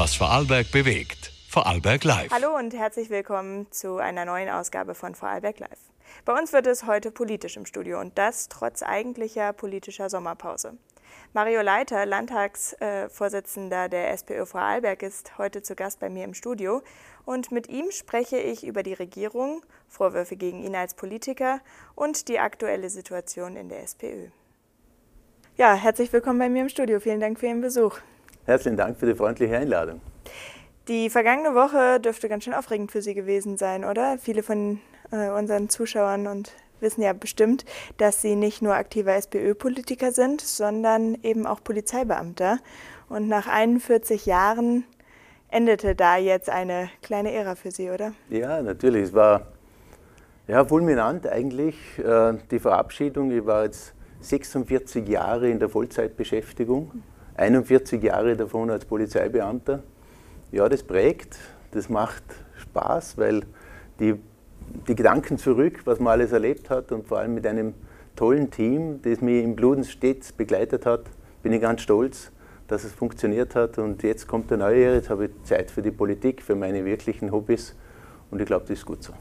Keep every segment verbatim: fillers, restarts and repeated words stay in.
was Vorarlberg bewegt. Vorarlberg Live. Hallo und herzlich willkommen zu einer neuen Ausgabe von Vorarlberg Live. Bei uns wird es heute politisch im Studio und das trotz eigentlicher politischer Sommerpause. Mario Leiter, Landtagsvorsitzender der SPÖ Vorarlberg, ist heute zu Gast bei mir im Studio und mit ihm spreche ich über die Regierung, Vorwürfe gegen ihn als Politiker und die aktuelle Situation in der SPÖ. Ja, herzlich willkommen bei mir im Studio. Vielen Dank für Ihren Besuch. Herzlichen Dank für die freundliche Einladung. Die vergangene Woche dürfte ganz schön aufregend für Sie gewesen sein, oder? Viele von äh, unseren Zuschauern und wissen ja bestimmt, dass Sie nicht nur aktiver SPÖ-Politiker sind, sondern eben auch Polizeibeamter. Und nach einundvierzig Jahren endete da jetzt eine kleine Ära für Sie, oder? Ja, natürlich. Es war ja, fulminant eigentlich, äh, die Verabschiedung. Ich war jetzt sechsundvierzig Jahre in der Vollzeitbeschäftigung, einundvierzig Jahre davon als Polizeibeamter. Ja, das prägt, das macht Spaß, weil die, die Gedanken zurück, was man alles erlebt hat und vor allem mit einem tollen Team, das mich im Blut stets begleitet hat, bin ich ganz stolz, dass es funktioniert hat. Und jetzt kommt der neue Jahr, jetzt habe ich Zeit für die Politik, für meine wirklichen Hobbys und ich glaube, das ist gut so.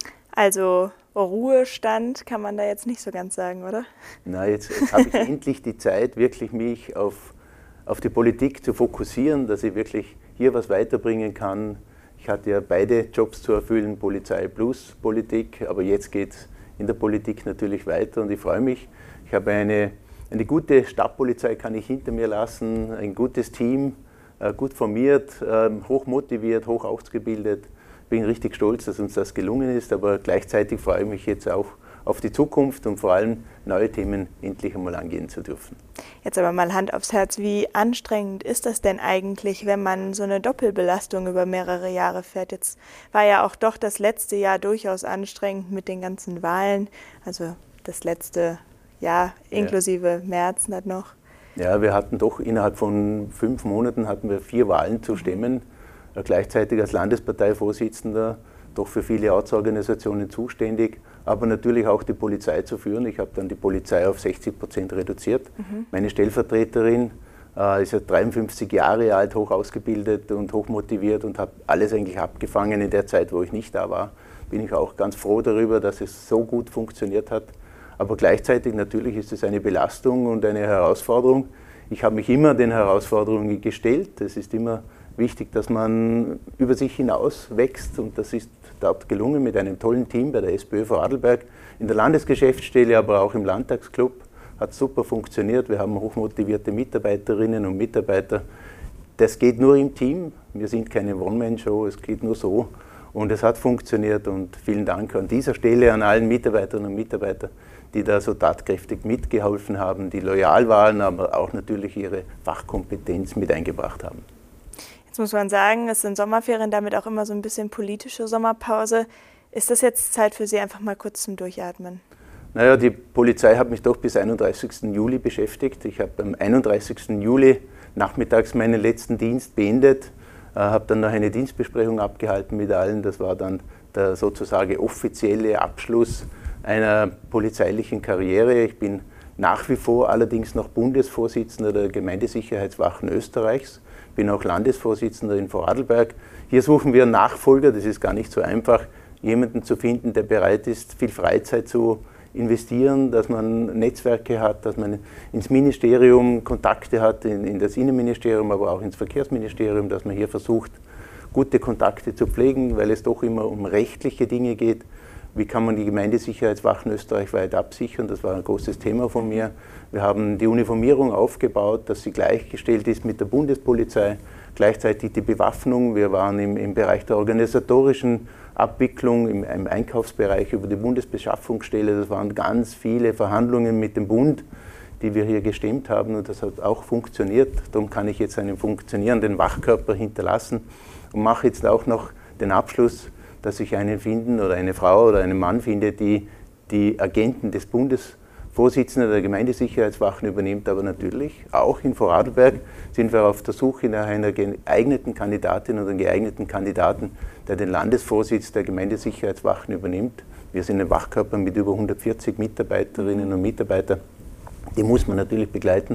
Also Ruhestand kann man da jetzt nicht so ganz sagen, oder? Na, jetzt, jetzt habe ich endlich die Zeit, wirklich mich auf, auf die Politik zu fokussieren, dass ich wirklich hier was weiterbringen kann. Ich hatte ja beide Jobs zu erfüllen, Polizei plus Politik, aber jetzt geht es in der Politik natürlich weiter und ich freue mich. Ich habe eine, eine gute Stadtpolizei, kann ich hinter mir lassen, ein gutes Team, äh, gut formiert, äh, hoch motiviert, hoch ausgebildet. Ich bin richtig stolz, dass uns das gelungen ist, aber gleichzeitig freue ich mich jetzt auch auf die Zukunft und vor allem neue Themen endlich einmal angehen zu dürfen. Jetzt aber mal Hand aufs Herz, wie anstrengend ist das denn eigentlich, wenn man so eine Doppelbelastung über mehrere Jahre fährt? Jetzt war ja auch doch das letzte Jahr durchaus anstrengend mit den ganzen Wahlen, also das letzte Jahr inklusive ja. März dann noch. Ja, wir hatten doch innerhalb von fünf Monaten hatten wir vier Wahlen zu stemmen, mhm. gleichzeitig als Landesparteivorsitzender, doch für viele Ortsorganisationen zuständig, aber natürlich auch die Polizei zu führen. Ich habe dann die Polizei auf sechzig Prozent reduziert. Mhm. Meine Stellvertreterin äh, ist ja dreiundfünfzig Jahre alt, hoch ausgebildet und hoch motiviert und hat alles eigentlich abgefangen in der Zeit, wo ich nicht da war. Bin ich auch ganz froh darüber, dass es so gut funktioniert hat. Aber gleichzeitig natürlich ist es eine Belastung und eine Herausforderung. Ich habe mich immer den Herausforderungen gestellt. Es ist immer wichtig, dass man über sich hinaus wächst und das ist dort gelungen mit einem tollen Team bei der SPÖ Vorarlberg, in der Landesgeschäftsstelle, aber auch im Landtagsclub. Hat super funktioniert. Wir haben hochmotivierte Mitarbeiterinnen und Mitarbeiter. Das geht nur im Team. Wir sind keine One-Man-Show, es geht nur so. Und es hat funktioniert und vielen Dank an dieser Stelle an allen Mitarbeiterinnen und Mitarbeitern, die da so tatkräftig mitgeholfen haben, die loyal waren, aber auch natürlich ihre Fachkompetenz mit eingebracht haben. Jetzt muss man sagen, es sind Sommerferien, damit auch immer so ein bisschen politische Sommerpause. Ist das jetzt Zeit für Sie, einfach mal kurz zum Durchatmen? Naja, die Polizei hat mich doch bis einunddreißigsten Juli beschäftigt. Ich habe am einunddreißigsten Juli nachmittags meinen letzten Dienst beendet, äh, habe dann noch eine Dienstbesprechung abgehalten mit allen. Das war dann der sozusagen offizielle Abschluss einer polizeilichen Karriere. Ich bin nach wie vor allerdings noch Bundesvorsitzender der Gemeindesicherheitswachen Österreichs. Bin auch Landesvorsitzender in Vorarlberg. Hier suchen wir einen Nachfolger, das ist gar nicht so einfach, jemanden zu finden, der bereit ist, viel Freizeit zu investieren, dass man Netzwerke hat, dass man ins Ministerium Kontakte hat, in, in das Innenministerium, aber auch ins Verkehrsministerium, dass man hier versucht, gute Kontakte zu pflegen, weil es doch immer um rechtliche Dinge geht. Wie kann man die Gemeindesicherheitswachen österreichweit absichern? Das war ein großes Thema von mir. Wir haben die Uniformierung aufgebaut, dass sie gleichgestellt ist mit der Bundespolizei. Gleichzeitig die Bewaffnung. Wir waren im, im Bereich der organisatorischen Abwicklung, im, im Einkaufsbereich über die Bundesbeschaffungsstelle. Das waren ganz viele Verhandlungen mit dem Bund, die wir hier gestemmt haben. Und das hat auch funktioniert. Darum kann ich jetzt einen funktionierenden Wachkörper hinterlassen und mache jetzt auch noch den Abschluss, dass ich einen finden oder eine Frau oder einen Mann finde, die die Agenten des Bundesvorsitzenden der Gemeindesicherheitswachen übernimmt. Aber natürlich auch in Vorarlberg sind wir auf der Suche nach einer geeigneten Kandidatin oder einem geeigneten Kandidaten, der den Landesvorsitz der Gemeindesicherheitswachen übernimmt. Wir sind ein Wachkörper mit über hundertvierzig Mitarbeiterinnen und Mitarbeitern. Die muss man natürlich begleiten.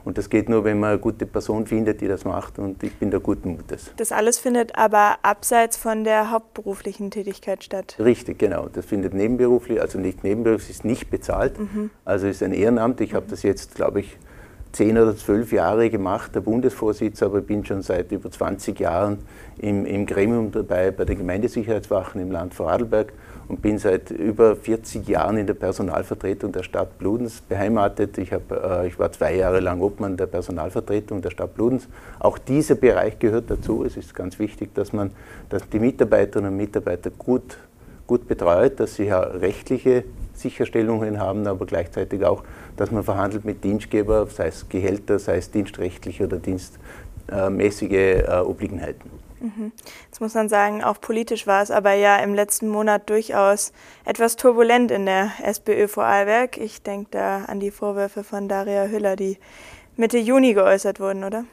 Und das geht nur, wenn man eine gute Person findet, die das macht, und ich bin da guten Mutes. Das alles findet aber abseits von der hauptberuflichen Tätigkeit statt? Richtig, genau. Das findet nebenberuflich, also nicht nebenberuflich, ist nicht bezahlt, mhm. also ist ein Ehrenamt. Ich habe das jetzt, glaube ich, zehn oder zwölf Jahre gemacht, der Bundesvorsitz, aber bin schon seit über zwanzig Jahren im, im Gremium dabei bei den Gemeindesicherheitswachen im Land Vorarlberg und bin seit über vierzig Jahren in der Personalvertretung der Stadt Bludenz beheimatet. Ich, hab, äh, ich war zwei Jahre lang Obmann der Personalvertretung der Stadt Bludenz. Auch dieser Bereich gehört dazu. Es ist ganz wichtig, dass man dass die Mitarbeiterinnen und Mitarbeiter gut, gut betreut, dass sie ja rechtliche Sicherstellungen haben, aber gleichzeitig auch, dass man verhandelt mit Dienstgeber, sei es Gehälter, sei es dienstrechtliche oder dienstmäßige äh, Obliegenheiten. Jetzt muss man sagen, auch politisch war es aber ja im letzten Monat durchaus etwas turbulent in der SPÖ Vorarlberg. Ich denke da an die Vorwürfe von Daria Hüller, die Mitte Juni geäußert wurden, oder?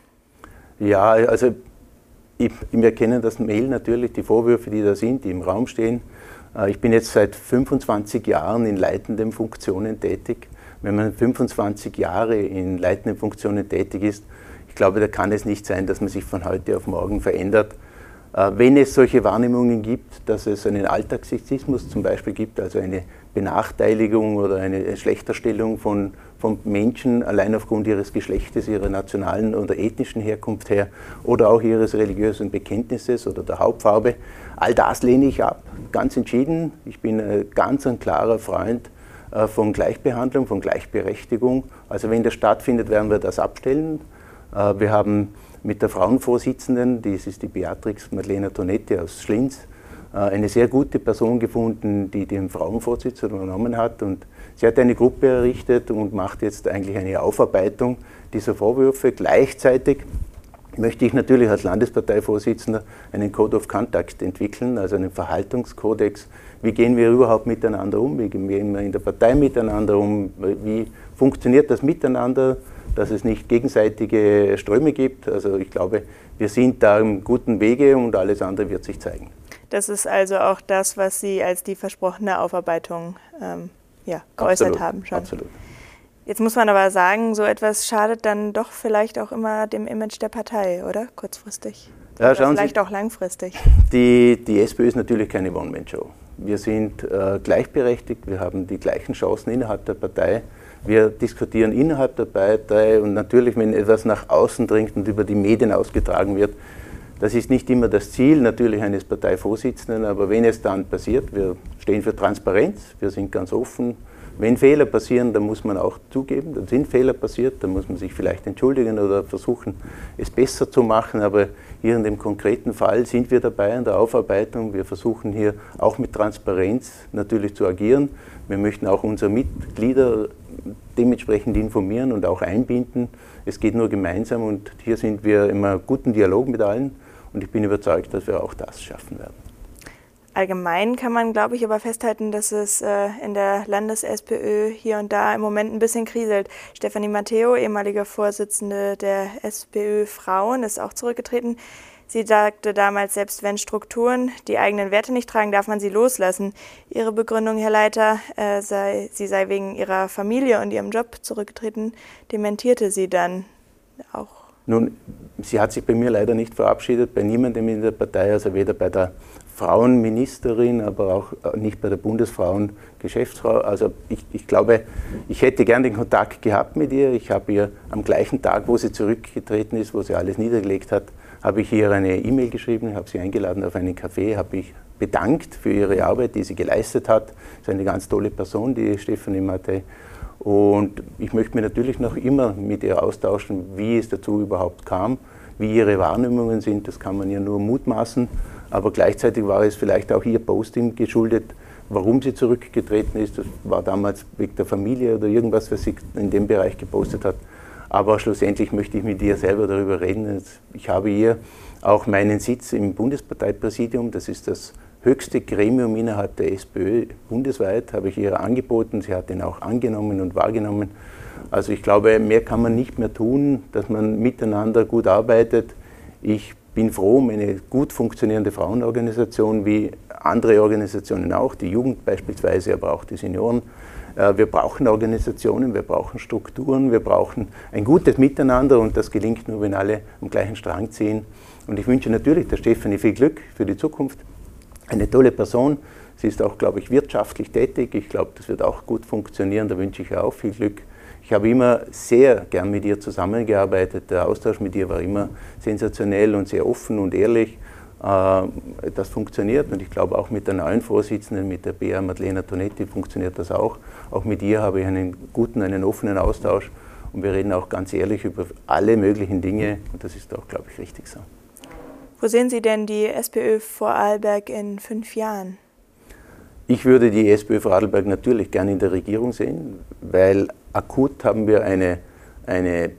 Ja, also ich, wir kennen das Mail natürlich, die Vorwürfe, die da sind, die im Raum stehen. Ich bin jetzt seit fünfundzwanzig Jahren in leitenden Funktionen tätig. Wenn man fünfundzwanzig Jahre in leitenden Funktionen tätig ist, ich glaube, da kann es nicht sein, dass man sich von heute auf morgen verändert. Wenn es solche Wahrnehmungen gibt, dass es einen Alltagssexismus zum Beispiel gibt, also eine Benachteiligung oder eine Schlechterstellung von, von Menschen allein aufgrund ihres Geschlechtes, ihrer nationalen oder ethnischen Herkunft her oder auch ihres religiösen Bekenntnisses oder der Hautfarbe, all das lehne ich ab, ganz entschieden. Ich bin ein ganz ein klarer Freund von Gleichbehandlung, von Gleichberechtigung. Also wenn das stattfindet, werden wir das abstellen. Wir haben mit der Frauenvorsitzenden, das ist die Beatrix Madlena Tonetti aus Schlinz, eine sehr gute Person gefunden, die den Frauenvorsitz übernommen hat. Und sie hat eine Gruppe errichtet und macht jetzt eigentlich eine Aufarbeitung dieser Vorwürfe. Gleichzeitig möchte ich natürlich als Landesparteivorsitzender einen Code of Conduct entwickeln, also einen Verhaltenskodex. Wie gehen wir überhaupt miteinander um? Wie gehen wir in der Partei miteinander um? Wie funktioniert das Miteinander, dass es nicht gegenseitige Ströme gibt? Also ich glaube, wir sind da im guten Wege und alles andere wird sich zeigen. Das ist also auch das, was Sie als die versprochene Aufarbeitung ähm, ja, geäußert absolut, haben schon. Absolut. Jetzt muss man aber sagen, so etwas schadet dann doch vielleicht auch immer dem Image der Partei, oder? Kurzfristig. Ja, oder vielleicht Sie, auch langfristig. Die, die SPÖ ist natürlich keine One-Man-Show. Wir sind äh, gleichberechtigt, wir haben die gleichen Chancen innerhalb der Partei. Wir diskutieren innerhalb der Partei und natürlich, wenn etwas nach außen dringt und über die Medien ausgetragen wird, das ist nicht immer das Ziel natürlich eines Parteivorsitzenden, aber wenn es dann passiert, wir stehen für Transparenz, wir sind ganz offen. Wenn Fehler passieren, dann muss man auch zugeben, dann sind Fehler passiert, dann muss man sich vielleicht entschuldigen oder versuchen, es besser zu machen. Aber hier in dem konkreten Fall sind wir dabei an der Aufarbeitung. Wir versuchen hier auch mit Transparenz natürlich zu agieren. Wir möchten auch unsere Mitglieder dementsprechend informieren und auch einbinden. Es geht nur gemeinsam und hier sind wir im guten Dialog mit allen und ich bin überzeugt, dass wir auch das schaffen werden. Allgemein kann man, glaube ich, aber festhalten, dass es äh, in der Landes-SPÖ hier und da im Moment ein bisschen kriselt. Stefanie Matteo, ehemalige Vorsitzende der SPÖ Frauen, ist auch zurückgetreten. Sie sagte damals, selbst wenn Strukturen die eigenen Werte nicht tragen, darf man sie loslassen. Ihre Begründung, Herr Leiter, äh, sei, sie sei wegen ihrer Familie und ihrem Job zurückgetreten, dementierte sie dann auch. Nun, sie hat sich bei mir leider nicht verabschiedet, bei niemandem in der Partei, also weder bei der Frauenministerin, aber auch nicht bei der Bundesfrauengeschäftsfrau. Also ich, ich glaube, ich hätte gern den Kontakt gehabt mit ihr. Ich habe ihr am gleichen Tag, wo sie zurückgetreten ist, wo sie alles niedergelegt hat, habe ich ihr eine E-Mail geschrieben, habe sie eingeladen auf einen Café, habe ich bedankt für ihre Arbeit, die sie geleistet hat. Das ist eine ganz tolle Person, die Stefanie Mattei. Und ich möchte mich natürlich noch immer mit ihr austauschen, wie es dazu überhaupt kam, wie ihre Wahrnehmungen sind, das kann man ja nur mutmaßen. Aber gleichzeitig war es vielleicht auch ihr Posting geschuldet, warum sie zurückgetreten ist. Das war damals wegen der Familie oder irgendwas, was sie in dem Bereich gepostet hat. Aber schlussendlich möchte ich mit ihr selber darüber reden. Ich habe ihr auch meinen Sitz im Bundesparteipräsidium, das ist das höchste Gremium innerhalb der SPÖ bundesweit, habe ich ihr angeboten. Sie hat ihn auch angenommen und wahrgenommen. Also ich glaube, mehr kann man nicht mehr tun, dass man miteinander gut arbeitet. Ich bin froh um eine gut funktionierende Frauenorganisation, wie andere Organisationen auch, die Jugend beispielsweise, aber auch die Senioren. Wir brauchen Organisationen, wir brauchen Strukturen, wir brauchen ein gutes Miteinander und das gelingt nur, wenn alle am gleichen Strang ziehen. Und ich wünsche natürlich der Stefanie viel Glück für die Zukunft. Eine tolle Person. Sie ist auch, glaube ich, wirtschaftlich tätig. Ich glaube, das wird auch gut funktionieren. Da wünsche ich ihr auch viel Glück. Ich habe immer sehr gern mit ihr zusammengearbeitet. Der Austausch mit ihr war immer sensationell und sehr offen und ehrlich. Das funktioniert und ich glaube auch mit der neuen Vorsitzenden, mit der Bea Madlena Tonetti funktioniert das auch. Auch mit ihr habe ich einen guten, einen offenen Austausch und wir reden auch ganz ehrlich über alle möglichen Dinge und das ist auch, glaube ich, richtig so. Wo sehen Sie denn die SPÖ Vorarlberg in fünf Jahren? Ich würde die SPÖ Vorarlberg natürlich gerne in der Regierung sehen, weil akut haben wir eine, eine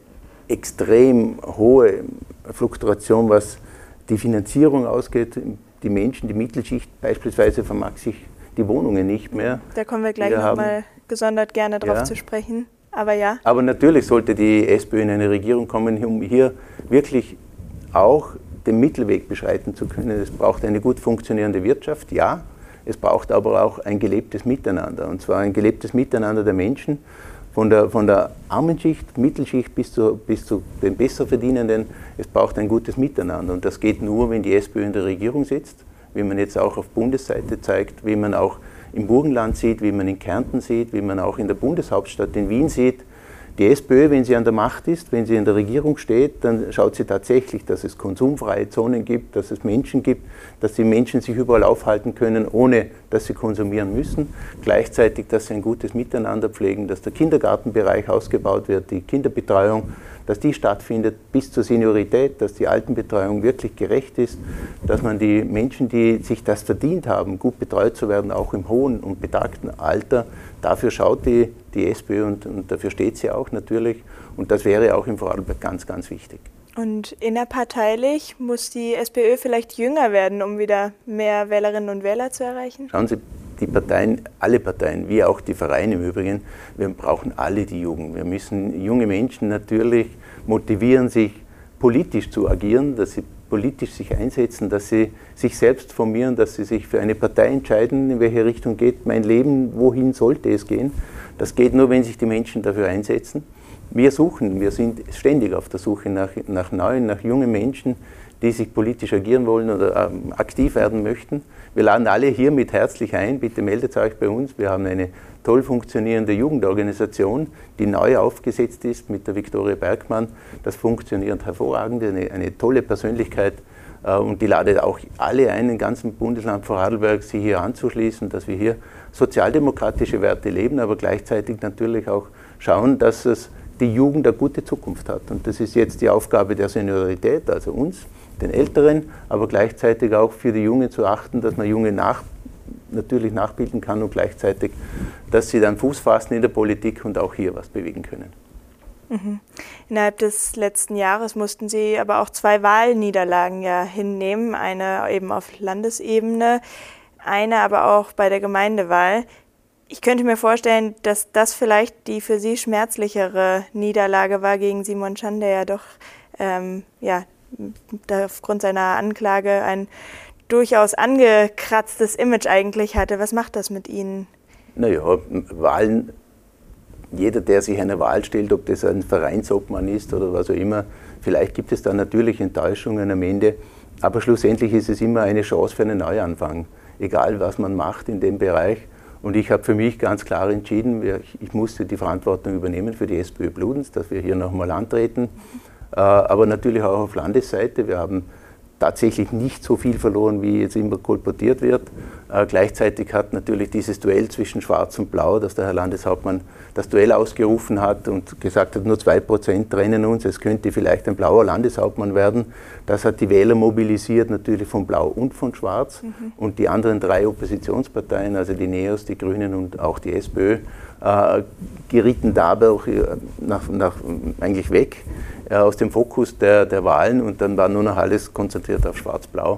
extrem hohe Fluktuation, was die Finanzierung ausgeht. Die Menschen, die Mittelschicht beispielsweise vermag sich die Wohnungen nicht mehr. Da kommen wir gleich nochmal gesondert gerne drauf ja. zu sprechen. Aber ja. Aber natürlich sollte die SPÖ in eine Regierung kommen, um hier wirklich auch den Mittelweg beschreiten zu können. Es braucht eine gut funktionierende Wirtschaft, ja. Es braucht aber auch ein gelebtes Miteinander. Und zwar ein gelebtes Miteinander der Menschen. Von der, von der armen Schicht, Mittelschicht bis zu, bis zu den Besserverdienenden, es braucht ein gutes Miteinander. Und das geht nur, wenn die SPÖ in der Regierung sitzt, wie man jetzt auch auf Bundesseite zeigt, wie man auch im Burgenland sieht, wie man in Kärnten sieht, wie man auch in der Bundeshauptstadt in Wien sieht. Die SPÖ, wenn sie an der Macht ist, wenn sie in der Regierung steht, dann schaut sie tatsächlich, dass es konsumfreie Zonen gibt, dass es Menschen gibt, dass die Menschen sich überall aufhalten können, ohne dass sie konsumieren müssen. Gleichzeitig, dass sie ein gutes Miteinander pflegen, dass der Kindergartenbereich ausgebaut wird, die Kinderbetreuung, dass die stattfindet bis zur Seniorität, dass die Altenbetreuung wirklich gerecht ist, dass man die Menschen, die sich das verdient haben, gut betreut zu werden, auch im hohen und betagten Alter, dafür schaut die, die SPÖ und, und dafür steht sie auch natürlich. Und das wäre auch in Vorarlberg ganz, ganz wichtig. Und innerparteilich muss die SPÖ vielleicht jünger werden, um wieder mehr Wählerinnen und Wähler zu erreichen? Schauen Sie, die Parteien, alle Parteien, wie auch die Vereine im Übrigen, wir brauchen alle die Jugend. Wir müssen junge Menschen natürlich motivieren, sich politisch zu agieren, dass sie politisch sich einsetzen, dass sie sich selbst formieren, dass sie sich für eine Partei entscheiden, in welche Richtung geht mein Leben, wohin sollte es gehen. Das geht nur, wenn sich die Menschen dafür einsetzen. Wir suchen, wir sind ständig auf der Suche nach, nach neuen, nach jungen Menschen, die sich politisch agieren wollen oder ähm, aktiv werden möchten. Wir laden alle hiermit herzlich ein, bitte meldet euch bei uns. Wir haben eine toll funktionierende Jugendorganisation, die neu aufgesetzt ist mit der Viktoria Bergmann. Das funktioniert hervorragend, eine, eine tolle Persönlichkeit äh, und die ladet auch alle ein, im ganzen Bundesland Vorarlberg, sich hier anzuschließen, dass wir hier sozialdemokratische Werte leben, aber gleichzeitig natürlich auch schauen, dass es die Jugend eine gute Zukunft hat. Und das ist jetzt die Aufgabe der Seniorität, also uns, den Älteren, aber gleichzeitig auch für die Jungen zu achten, dass man Junge nach, natürlich nachbilden kann und gleichzeitig, dass sie dann Fuß fassen in der Politik und auch hier was bewegen können. Mhm. Innerhalb des letzten Jahres mussten Sie aber auch zwei Wahlniederlagen ja hinnehmen, eine eben auf Landesebene, eine aber auch bei der Gemeindewahl. Ich könnte mir vorstellen, dass das vielleicht die für Sie schmerzlichere Niederlage war gegen Simon Can, der ja doch ähm, ja, aufgrund seiner Anklage ein durchaus angekratztes Image eigentlich hatte. Was macht das mit Ihnen? Naja, Wahlen, jeder, der sich einer Wahl stellt, ob das ein Vereinsobmann ist oder was auch immer, vielleicht gibt es da natürlich Enttäuschungen am Ende, aber schlussendlich ist es immer eine Chance für einen Neuanfang, egal was man macht in dem Bereich. Und ich habe für mich ganz klar entschieden, ich musste die Verantwortung übernehmen für die SPÖ Bludenz, dass wir hier nochmal antreten, aber natürlich auch auf Landesseite. Wir haben tatsächlich nicht so viel verloren, wie jetzt immer kolportiert wird. Äh, gleichzeitig hat natürlich dieses Duell zwischen Schwarz und Blau, dass der Herr Landeshauptmann das Duell ausgerufen hat und gesagt hat, nur zwei Prozent trennen uns, es könnte vielleicht ein blauer Landeshauptmann werden. Das hat die Wähler mobilisiert, natürlich von Blau und von Schwarz. Mhm. Und die anderen drei Oppositionsparteien, also die NEOS, die Grünen und auch die SPÖ, äh, gerieten dabei auch nach, nach, eigentlich weg aus dem Fokus der, der Wahlen und dann war nur noch alles konzentriert auf Schwarz-Blau.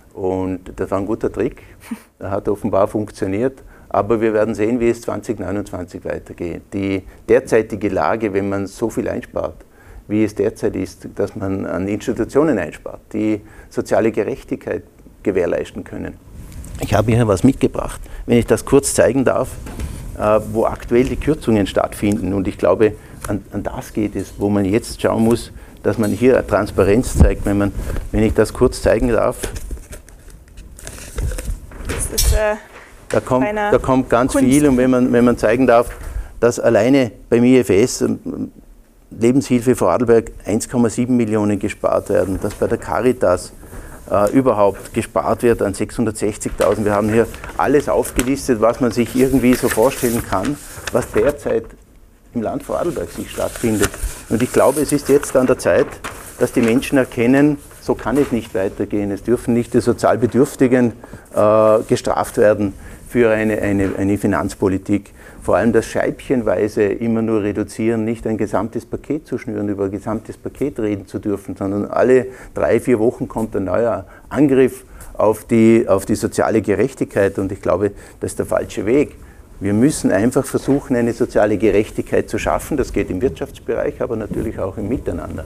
Und das war ein guter Trick, der hat offenbar funktioniert, aber wir werden sehen, wie es zwanzig neunundzwanzig weitergeht. Die derzeitige Lage, wenn man so viel einspart, wie es derzeit ist, dass man an Institutionen einspart, die soziale Gerechtigkeit gewährleisten können. Ich habe hier was mitgebracht, wenn ich das kurz zeigen darf. wo aktuell die Kürzungen stattfinden. Und ich glaube, an, an das geht es, wo man jetzt schauen muss, dass man hier Transparenz zeigt. Wenn, man, wenn ich das kurz zeigen darf. Das ist, äh, da, kommt, da kommt ganz Kunst. viel. Und wenn man, wenn man zeigen darf, dass alleine beim I F S Lebenshilfe Vorarlberg eins Komma sieben Millionen gespart werden, dass bei der Caritas äh, überhaupt gespart wird an sechshundertsechzigtausend. Wir haben hier alles aufgelistet, was man sich irgendwie so vorstellen kann, was derzeit im Land Vorarlberg sich stattfindet. Und ich glaube, es ist jetzt an der Zeit, dass die Menschen erkennen, so kann es nicht weitergehen. Es dürfen nicht die sozial Bedürftigen äh, gestraft werden für eine, eine, eine Finanzpolitik. Vor allem das scheibchenweise immer nur reduzieren, nicht ein gesamtes Paket zu schnüren, über ein gesamtes Paket reden zu dürfen, sondern alle drei, vier Wochen kommt ein neuer Angriff auf die, auf die soziale Gerechtigkeit. Und ich glaube, das ist der falsche Weg. Wir müssen einfach versuchen, eine soziale Gerechtigkeit zu schaffen. Das geht im Wirtschaftsbereich, aber natürlich auch im Miteinander.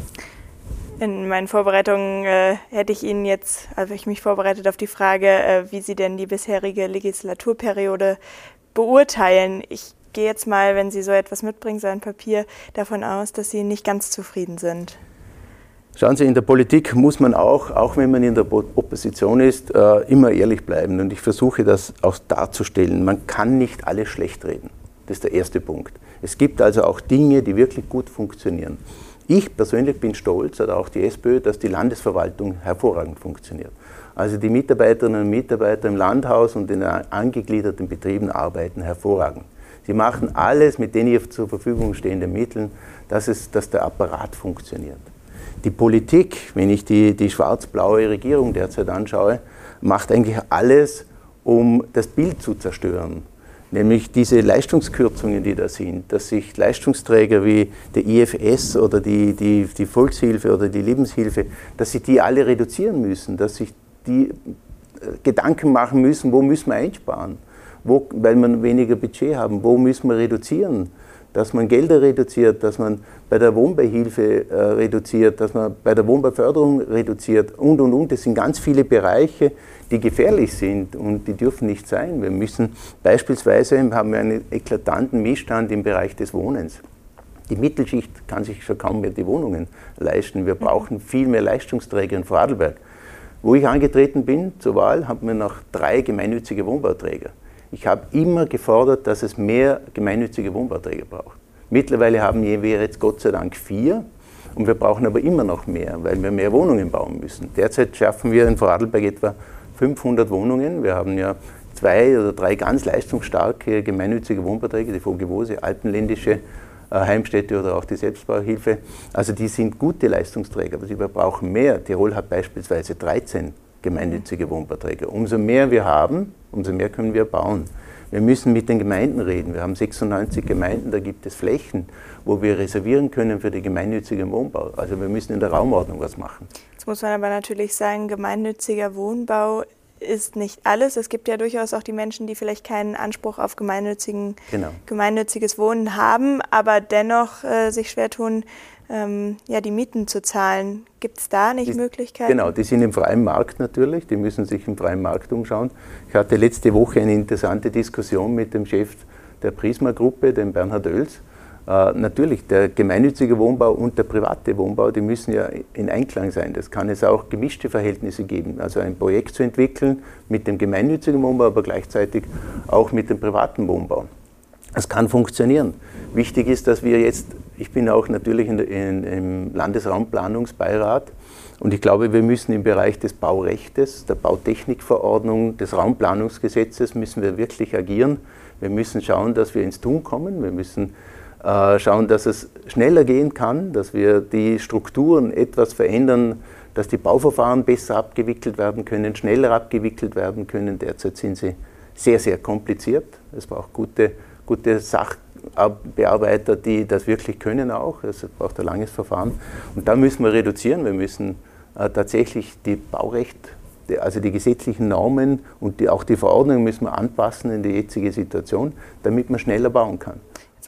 In meinen Vorbereitungen äh, hätte ich Ihnen jetzt, also ich mich vorbereitet auf die Frage, äh, wie Sie denn die bisherige Legislaturperiode beurteilen. Ich gehe jetzt mal, wenn Sie so etwas mitbringen, so ein Papier, davon aus, dass Sie nicht ganz zufrieden sind. Schauen Sie, in der Politik muss man auch, auch wenn man in der Opposition ist, äh, immer ehrlich bleiben. Und ich versuche das auch darzustellen. Man kann nicht alles schlecht reden. Das ist der erste Punkt. Es gibt also auch Dinge, die wirklich gut funktionieren. Ich persönlich bin stolz, oder auch die SPÖ, dass die Landesverwaltung hervorragend funktioniert. Also die Mitarbeiterinnen und Mitarbeiter im Landhaus und in den angegliederten Betrieben arbeiten hervorragend. Sie machen alles mit den ihr zur Verfügung stehenden Mitteln, dass, es, dass der Apparat funktioniert. Die Politik, wenn ich die, die schwarz-blaue Regierung derzeit anschaue, macht eigentlich alles, um das Bild zu zerstören. Nämlich diese Leistungskürzungen, die da sind, dass sich Leistungsträger wie der I F S oder die, die, die Volkshilfe oder die Lebenshilfe, dass sich die alle reduzieren müssen, dass sich die Gedanken machen müssen, wo müssen wir einsparen, wo, weil wir weniger Budget haben, wo müssen wir reduzieren, dass man Gelder reduziert, dass man bei der Wohnbeihilfe äh, reduziert, dass man bei der Wohnbeiförderung reduziert und, und, und. Das sind ganz viele Bereiche, die gefährlich sind und die dürfen nicht sein. Wir müssen beispielsweise, haben wir einen eklatanten Missstand im Bereich des Wohnens. Die Mittelschicht kann sich schon kaum mehr die Wohnungen leisten. Wir brauchen viel mehr Leistungsträger in Vorarlberg. Wo ich angetreten bin zur Wahl, haben wir noch drei gemeinnützige Wohnbauträger. Ich habe immer gefordert, dass es mehr gemeinnützige Wohnbauträger braucht. Mittlerweile haben wir jetzt Gott sei Dank vier und wir brauchen aber immer noch mehr, weil wir mehr Wohnungen bauen müssen. Derzeit schaffen wir in Vorarlberg etwa fünfhundert Wohnungen. Wir haben ja zwei oder drei ganz leistungsstarke gemeinnützige Wohnbauträger, die Vogewose, Alpenländische Heimstätte oder auch die Selbstbauhilfe. Also die sind gute Leistungsträger, aber wir brauchen mehr. Tirol hat beispielsweise dreizehn gemeinnützige Wohnbauträger. Umso mehr wir haben, umso mehr können wir bauen. Wir müssen mit den Gemeinden reden. Wir haben sechsundneunzig Gemeinden, da gibt es Flächen, wo wir reservieren können für den gemeinnützigen Wohnbau. Also wir müssen in der Raumordnung was machen. Jetzt muss man aber natürlich sagen, gemeinnütziger Wohnbau ist nicht alles. Es gibt ja durchaus auch die Menschen, die vielleicht keinen Anspruch auf gemeinnützigen, genau. gemeinnütziges Wohnen haben, aber dennoch äh, sich schwer tun, ähm, ja, die Mieten zu zahlen. Gibt es da nicht die, Möglichkeiten? Genau, die sind im freien Markt natürlich, die müssen sich im freien Markt umschauen. Ich hatte letzte Woche eine interessante Diskussion mit dem Chef der Prisma-Gruppe, dem Bernhard Oels. Äh, natürlich, der gemeinnützige Wohnbau und der private Wohnbau, die müssen ja in Einklang sein. Das kann es auch gemischte Verhältnisse geben. Also ein Projekt zu entwickeln mit dem gemeinnützigen Wohnbau, aber gleichzeitig auch mit dem privaten Wohnbau. Das kann funktionieren. Wichtig ist, dass wir jetzt, ich bin auch natürlich in, in, im Landesraumplanungsbeirat und ich glaube, wir müssen im Bereich des Baurechtes, der Bautechnikverordnung, des Raumplanungsgesetzes müssen wir wirklich agieren. Wir müssen schauen, dass wir ins Tun kommen. Wir müssen schauen, dass es schneller gehen kann, dass wir die Strukturen etwas verändern, dass die Bauverfahren besser abgewickelt werden können, schneller abgewickelt werden können. Derzeit sind sie sehr, sehr kompliziert. Es braucht gute, gute Sachbearbeiter, die das wirklich können auch. Es braucht ein langes Verfahren. Und da müssen wir reduzieren. Wir müssen äh, tatsächlich die Baurecht, die, also die gesetzlichen Normen und die, auch die Verordnungen müssen wir anpassen in die jetzige Situation, damit man schneller bauen kann. Jetzt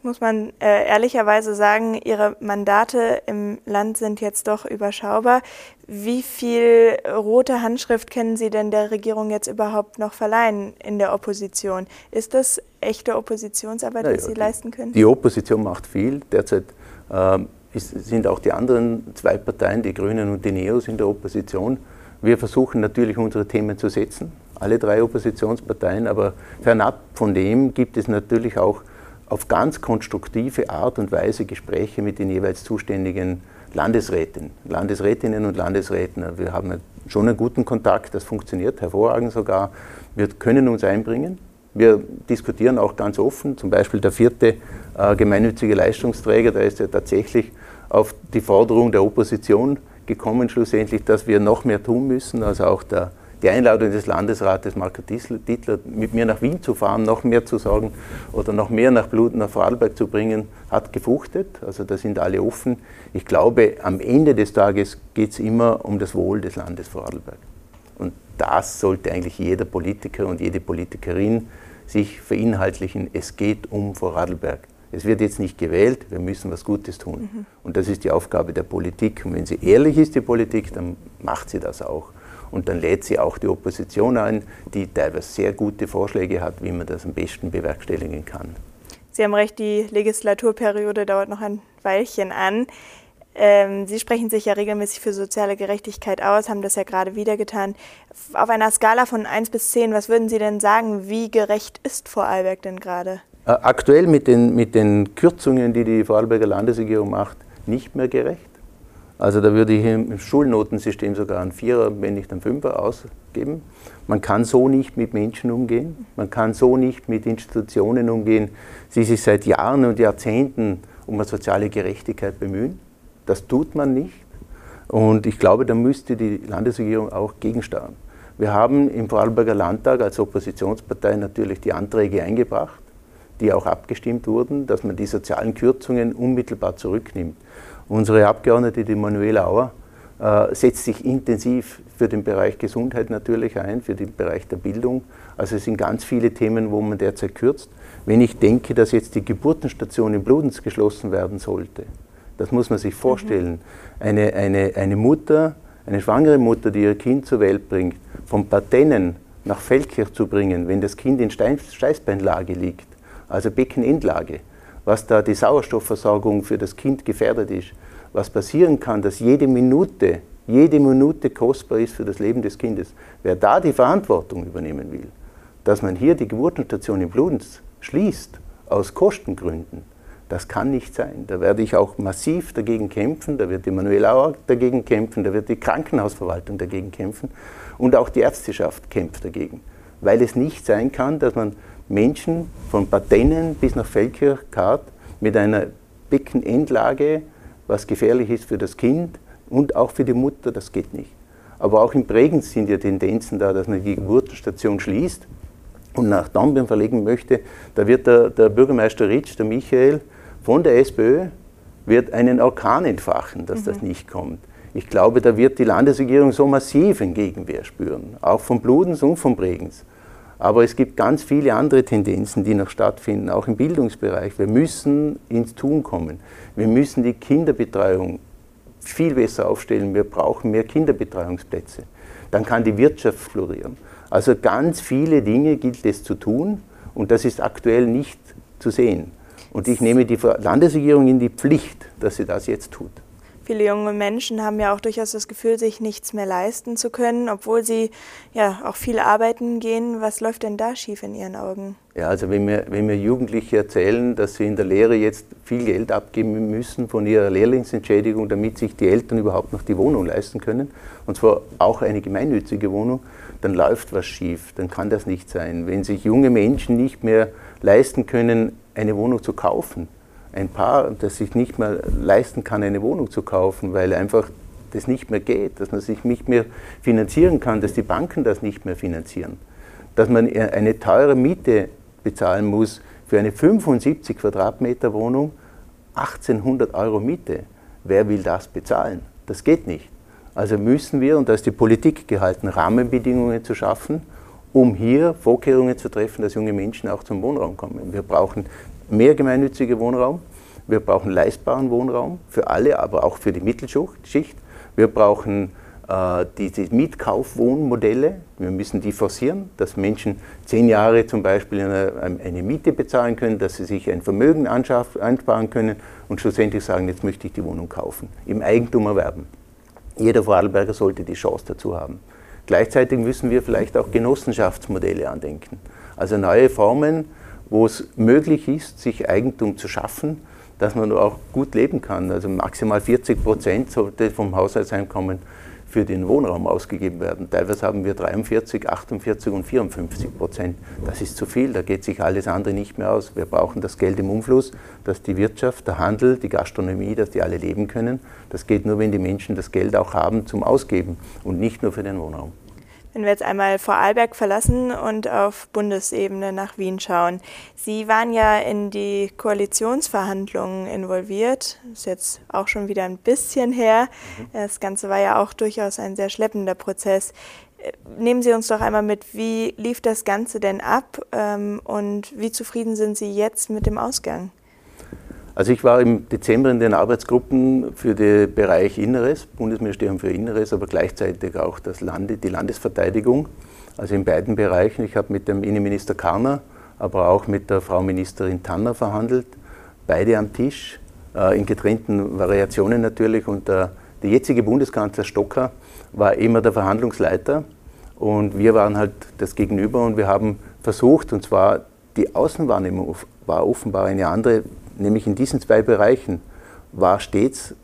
muss man äh, ehrlicherweise sagen, Ihre Mandate im Land sind jetzt doch überschaubar. Wie viel rote Handschrift können Sie denn der Regierung jetzt überhaupt noch verleihen in der Opposition? Ist das echte Oppositionsarbeit, naja, die Sie die, leisten können? Die Opposition macht viel. Derzeit äh, ist, sind auch die anderen zwei Parteien, die Grünen und die Neos, in der Opposition. Wir versuchen natürlich unsere Themen zu setzen, alle drei Oppositionsparteien, aber fernab von dem gibt es natürlich auch auf ganz konstruktive Art und Weise Gespräche mit den jeweils zuständigen Landesräten, Landesrätinnen und Landesräten. Wir haben schon einen guten Kontakt, das funktioniert hervorragend sogar. Wir können uns einbringen. Wir diskutieren auch ganz offen, zum Beispiel der vierte äh, gemeinnützige Leistungsträger, da ist ja tatsächlich auf die Forderung der Opposition gekommen schlussendlich, dass wir noch mehr tun müssen, also auch der Die Einladung des Landesrates Marco Dittler, mit mir nach Wien zu fahren, noch mehr zu sagen oder noch mehr nach Blut, nach Vorarlberg zu bringen, hat gefruchtet. Also da sind alle offen. Ich glaube, am Ende des Tages geht es immer um das Wohl des Landes Vorarlberg. Und das sollte eigentlich jeder Politiker und jede Politikerin sich verinhaltlichen. Es geht um Vorarlberg. Es wird jetzt nicht gewählt, wir müssen was Gutes tun. Mhm. Und das ist die Aufgabe der Politik. Und wenn sie ehrlich ist, die Politik, dann macht sie das auch. Und dann lädt sie auch die Opposition ein, die teilweise sehr gute Vorschläge hat, wie man das am besten bewerkstelligen kann. Sie haben recht, die Legislaturperiode dauert noch ein Weilchen an. Ähm, Sie sprechen sich ja regelmäßig für soziale Gerechtigkeit aus, haben das ja gerade wieder getan. Auf einer Skala von eins bis zehn, was würden Sie denn sagen, wie gerecht ist Vorarlberg denn gerade? Aktuell mit den, mit den Kürzungen, die die Vorarlberger Landesregierung macht, nicht mehr gerecht. Also da würde ich im Schulnotensystem sogar einen Vierer, wenn nicht einen Fünfer ausgeben. Man kann so nicht mit Menschen umgehen, man kann so nicht mit Institutionen umgehen, die sich seit Jahren und Jahrzehnten um eine soziale Gerechtigkeit bemühen. Das tut man nicht und ich glaube, da müsste die Landesregierung auch gegensteuern. Wir haben im Vorarlberger Landtag als Oppositionspartei natürlich die Anträge eingebracht, die auch abgestimmt wurden, dass man die sozialen Kürzungen unmittelbar zurücknimmt. Unsere Abgeordnete, die Manuela Auer, äh, setzt sich intensiv für den Bereich Gesundheit natürlich ein, für den Bereich der Bildung. Also es sind ganz viele Themen, wo man derzeit kürzt. Wenn ich denke, dass jetzt die Geburtenstation in Bludenz geschlossen werden sollte, das muss man sich vorstellen. Eine, eine, eine Mutter, eine schwangere Mutter, die ihr Kind zur Welt bringt, von Partennen nach Feldkirch zu bringen, wenn das Kind in Stein, Steißbeinlage liegt, also Beckenendlage, was da die Sauerstoffversorgung für das Kind gefährdet ist, was passieren kann, dass jede Minute, jede Minute kostbar ist für das Leben des Kindes. Wer da die Verantwortung übernehmen will, dass man hier die Geburtenstation in Bludenz schließt, aus Kostengründen, das kann nicht sein. Da werde ich auch massiv dagegen kämpfen, da wird die Manuela Auer dagegen kämpfen, da wird die Krankenhausverwaltung dagegen kämpfen und auch die Ärzteschaft kämpft dagegen. Weil es nicht sein kann, dass man Menschen von Partennen bis nach Feldkirch karrt mit einer Beckenendlage, was gefährlich ist für das Kind und auch für die Mutter, das geht nicht. Aber auch in Bregenz sind ja Tendenzen da, dass man die Geburtenstation schließt und nach Dornbirn verlegen möchte. Da wird der, der Bürgermeister Ritsch, der Michael von der SPÖ, wird einen Orkan entfachen, dass mhm. das nicht kommt. Ich glaube, da wird die Landesregierung so massiv ein Gegenwehr spüren, auch von Bludenz und von Bregenz. Aber es gibt ganz viele andere Tendenzen, die noch stattfinden, auch im Bildungsbereich. Wir müssen ins Tun kommen. Wir müssen die Kinderbetreuung viel besser aufstellen. Wir brauchen mehr Kinderbetreuungsplätze. Dann kann die Wirtschaft florieren. Also ganz viele Dinge gilt es zu tun und das ist aktuell nicht zu sehen. Und ich nehme die Landesregierung in die Pflicht, dass sie das jetzt tut. Viele junge Menschen haben ja auch durchaus das Gefühl, sich nichts mehr leisten zu können, obwohl sie ja auch viel arbeiten gehen. Was läuft denn da schief in Ihren Augen? Ja, also wenn mir, wenn mir Jugendliche erzählen, dass sie in der Lehre jetzt viel Geld abgeben müssen von ihrer Lehrlingsentschädigung, damit sich die Eltern überhaupt noch die Wohnung leisten können, und zwar auch eine gemeinnützige Wohnung, dann läuft was schief, dann kann das nicht sein. Wenn sich junge Menschen nicht mehr leisten können, eine Wohnung zu kaufen, ein Paar, das sich nicht mehr leisten kann, eine Wohnung zu kaufen, weil einfach das nicht mehr geht, dass man sich nicht mehr finanzieren kann, dass die Banken das nicht mehr finanzieren, dass man eine teure Miete bezahlen muss für eine fünfundsiebzig Quadratmeter Wohnung, achtzehnhundert Euro Miete. Wer will das bezahlen? Das geht nicht. Also müssen wir, und da ist die Politik gehalten, Rahmenbedingungen zu schaffen, um hier Vorkehrungen zu treffen, dass junge Menschen auch zum Wohnraum kommen. Wir brauchen mehr gemeinnütziger Wohnraum. Wir brauchen leistbaren Wohnraum für alle, aber auch für die Mittelschicht. Wir brauchen äh, diese Mietkaufwohnmodelle. Wir müssen die forcieren, dass Menschen zehn Jahre zum Beispiel eine, eine Miete bezahlen können, dass sie sich ein Vermögen ansparen können und schlussendlich sagen, jetzt möchte ich die Wohnung kaufen, im Eigentum erwerben. Jeder Vorarlberger sollte die Chance dazu haben. Gleichzeitig müssen wir vielleicht auch Genossenschaftsmodelle andenken. Also neue Formen, wo es möglich ist, sich Eigentum zu schaffen, dass man auch gut leben kann. Also maximal vierzig Prozent sollte vom Haushaltseinkommen für den Wohnraum ausgegeben werden. Teilweise haben wir dreiundvierzig, achtundvierzig und vierundfünfzig Prozent. Das ist zu viel, da geht sich alles andere nicht mehr aus. Wir brauchen das Geld im Umfluss, dass die Wirtschaft, der Handel, die Gastronomie, dass die alle leben können. Das geht nur, wenn die Menschen das Geld auch haben zum Ausgeben und nicht nur für den Wohnraum. Wenn wir jetzt einmal Vorarlberg verlassen und auf Bundesebene nach Wien schauen. Sie waren ja in die Koalitionsverhandlungen involviert. Das ist jetzt auch schon wieder ein bisschen her. Das Ganze war ja auch durchaus ein sehr schleppender Prozess. Nehmen Sie uns doch einmal mit, wie lief das Ganze denn ab und wie zufrieden sind Sie jetzt mit dem Ausgang? Also ich war im Dezember in den Arbeitsgruppen für den Bereich Inneres, Bundesministerium für Inneres, aber gleichzeitig auch das Lande, die Landesverteidigung, also in beiden Bereichen. Ich habe mit dem Innenminister Karner, aber auch mit der Frau Ministerin Tanner verhandelt, beide am Tisch, äh, in getrennten Variationen natürlich. Und der, der jetzige Bundeskanzler Stocker war immer der Verhandlungsleiter und wir waren halt das Gegenüber und wir haben versucht, und zwar die Außenwahrnehmung war offenbar eine andere, nämlich in diesen zwei Bereichen war stets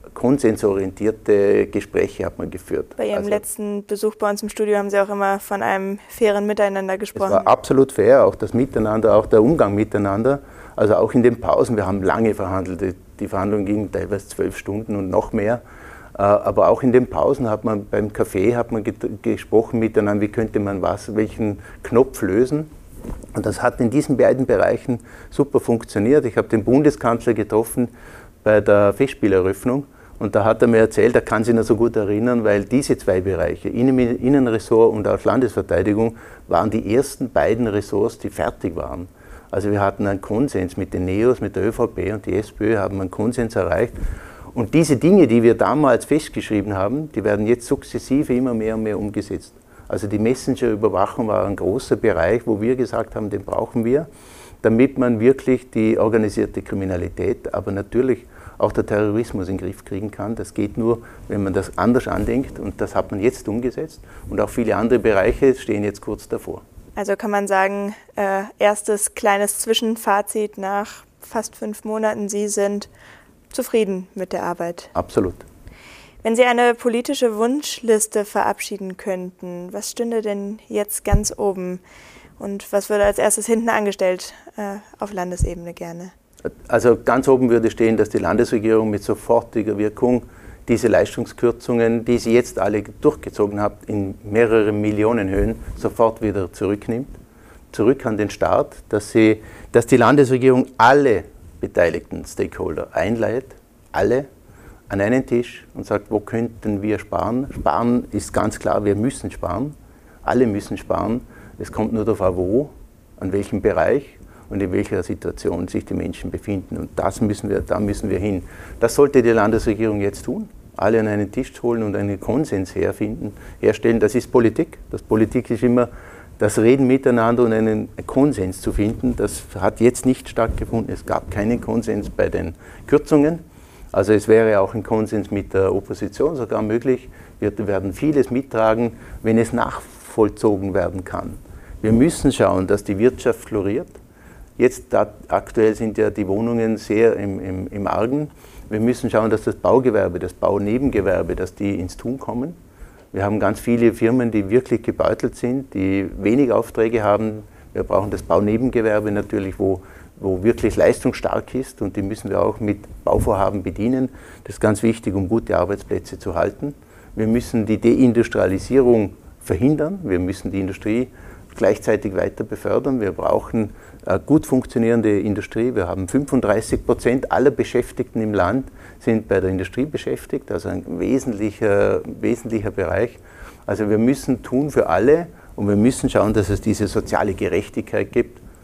konsensorientierte Gespräche hat man geführt. Bei Ihrem also, letzten Besuch bei uns im Studio haben Sie auch immer von einem fairen Miteinander gesprochen. Es war absolut fair, auch das Miteinander, auch der Umgang miteinander. Also auch in den Pausen, wir haben lange verhandelt, die Verhandlungen gingen teilweise zwölf Stunden und noch mehr. Aber auch in den Pausen hat man beim Kaffee hat man gesprochen miteinander, wie könnte man was, welchen Knopf lösen. Und das hat in diesen beiden Bereichen super funktioniert. Ich habe den Bundeskanzler getroffen bei der Festspieleröffnung und da hat er mir erzählt, er kann sich noch so gut erinnern, weil diese zwei Bereiche, Innenressort und auch Landesverteidigung, waren die ersten beiden Ressorts, die fertig waren. Also wir hatten einen Konsens mit den Neos, mit der ÖVP und die SPÖ haben einen Konsens erreicht. Und diese Dinge, die wir damals festgeschrieben haben, die werden jetzt sukzessive immer mehr und mehr umgesetzt. Also die Messenger-Überwachung war ein großer Bereich, wo wir gesagt haben, den brauchen wir, damit man wirklich die organisierte Kriminalität, aber natürlich auch der Terrorismus in den Griff kriegen kann. Das geht nur, wenn man das anders andenkt und das hat man jetzt umgesetzt. Und auch viele andere Bereiche stehen jetzt kurz davor. Also kann man sagen, äh, erstes kleines Zwischenfazit nach fast fünf Monaten, Sie sind zufrieden mit der Arbeit? Absolut. Wenn Sie eine politische Wunschliste verabschieden könnten, was stünde denn jetzt ganz oben und was würde als erstes hinten angestellt äh, auf Landesebene gerne? Also ganz oben würde stehen, dass die Landesregierung mit sofortiger Wirkung diese Leistungskürzungen, die sie jetzt alle durchgezogen hat, in mehrere Millionen Höhen sofort wieder zurücknimmt, zurück an den Staat, dass, sie, dass die Landesregierung alle beteiligten Stakeholder einlädt, alle, an einen Tisch und sagt, wo könnten wir sparen? Sparen ist ganz klar, wir müssen sparen. Alle müssen sparen. Es kommt nur darauf an, wo, an welchem Bereich und in welcher Situation sich die Menschen befinden. Und das müssen wir, da müssen wir hin. Das sollte die Landesregierung jetzt tun. Alle an einen Tisch holen und einen Konsens herfinden, herstellen. Das ist Politik. Das Politik ist immer das Reden miteinander und einen Konsens zu finden. Das hat jetzt nicht stattgefunden. Es gab keinen Konsens bei den Kürzungen. Also es wäre auch ein Konsens mit der Opposition sogar möglich. Wir werden vieles mittragen, wenn es nachvollzogen werden kann. Wir müssen schauen, dass die Wirtschaft floriert. Jetzt da, aktuell sind ja die Wohnungen sehr im, im, im Argen. Wir müssen schauen, dass das Baugewerbe, das Baunebengewerbe, dass die ins Tun kommen. Wir haben ganz viele Firmen, die wirklich gebeutelt sind, die wenig Aufträge haben. Wir brauchen das Baunebengewerbe natürlich, wo wo wirklich leistungsstark ist und die müssen wir auch mit Bauvorhaben bedienen. Das ist ganz wichtig, um gute Arbeitsplätze zu halten. Wir müssen die Deindustrialisierung verhindern, wir müssen die Industrie gleichzeitig weiter befördern. Wir brauchen eine gut funktionierende Industrie. Wir haben fünfunddreißig Prozent aller Beschäftigten im Land sind bei der Industrie beschäftigt, also ein wesentlicher, wesentlicher Bereich. Also wir müssen tun für alle und wir müssen schauen, dass es diese soziale Gerechtigkeit gibt.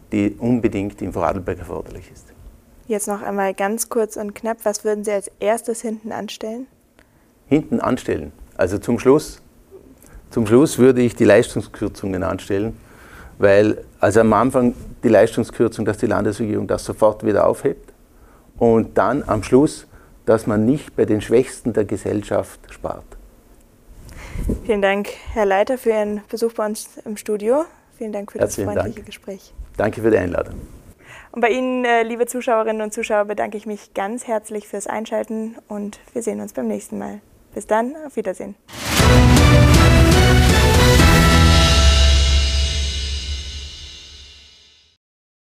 die unbedingt in Vorarlberg erforderlich ist. Jetzt noch einmal ganz kurz und knapp, was würden Sie als erstes hinten anstellen? Hinten anstellen. Also zum Schluss, zum Schluss würde ich die Leistungskürzungen anstellen, weil also am Anfang die Leistungskürzung, dass die Landesregierung das sofort wieder aufhebt und dann am Schluss, dass man nicht bei den Schwächsten der Gesellschaft spart. Vielen Dank, Herr Leiter, für Ihren Besuch bei uns im Studio. Vielen Dank für Herzlichen das freundliche Dank. Gespräch. Danke für die Einladung. Und bei Ihnen, liebe Zuschauerinnen und Zuschauer, bedanke ich mich ganz herzlich fürs Einschalten und wir sehen uns beim nächsten Mal. Bis dann, auf Wiedersehen.